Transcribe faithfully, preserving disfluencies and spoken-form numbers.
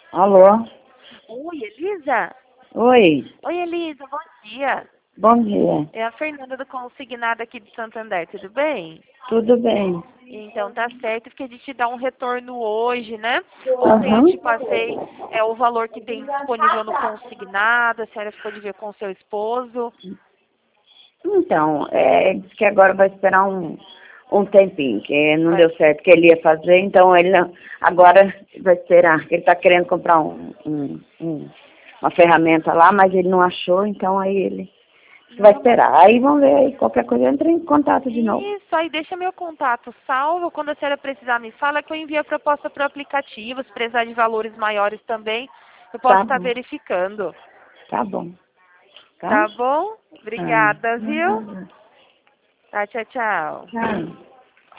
Alô? Oi, Elisa? Oi, Oi, Elisa, bom dia. bom dia. É a Fernanda do Consignado aqui de Santander, tudo bem? Tudo bem? Então tá certo, porque a gente dá um retorno hoje, né? Ontem eu Aham. te passei é, o valor que tem disponível no Consignado, a senhora ficou de ver com o seu esposo. Então, é, diz que agora vai esperar um, um tempinho, que não Vai. deu certo o que ele ia fazer, então ele não- agora vai esperar, que ele está querendo comprar um, um- um- uma ferramenta lá, mas ele não achou, então aí ele vai Não, mas... esperar. Aí vamos ver, aí qualquer coisa entra em contato de novo. Isso, aí deixa meu contato salvo. Quando a senhora precisar, me fala que eu envio a proposta para o aplicativo. Se precisar de valores maiores também, eu posso Tá estar bom, verificando. tá bom, tá? Tá bom? Ah, Obrigada, viu? ah, Tá, tchau, tchau. ah.